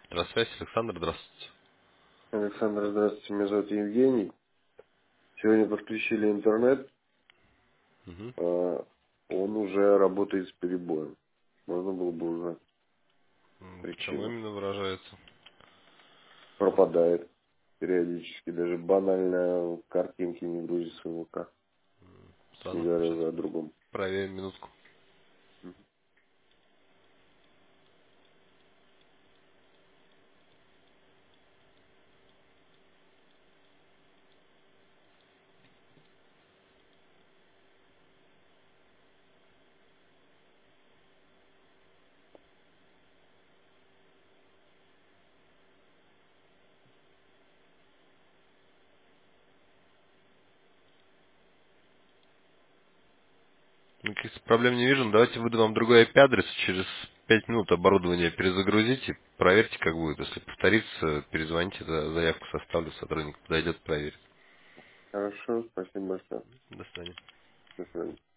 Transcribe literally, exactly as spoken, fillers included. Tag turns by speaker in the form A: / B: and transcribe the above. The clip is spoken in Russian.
A: Здравствуйте, Александр, здравствуйте.
B: Александр, здравствуйте, меня зовут Евгений. Сегодня подключили интернет,
A: Угу.
B: а он уже работает с перебоем. Можно было бы узнать
A: В чем
B: причину.
A: именно выражается?
B: Пропадает периодически, даже банально картинки не грузятся в ВК, не
A: Странно.
B: говоря
A: Сейчас
B: уже о другом.
A: проверим минутку. Ну, каких проблем не вижу. но Давайте выдам вам другой I P-адрес. Через пять минут оборудование перезагрузите. Проверьте, как будет. Если повторится, перезвоните, за- заявку составлю, сотрудник подойдет, проверит.
B: Хорошо, спасибо большое.
A: До свидания.
B: До свидания.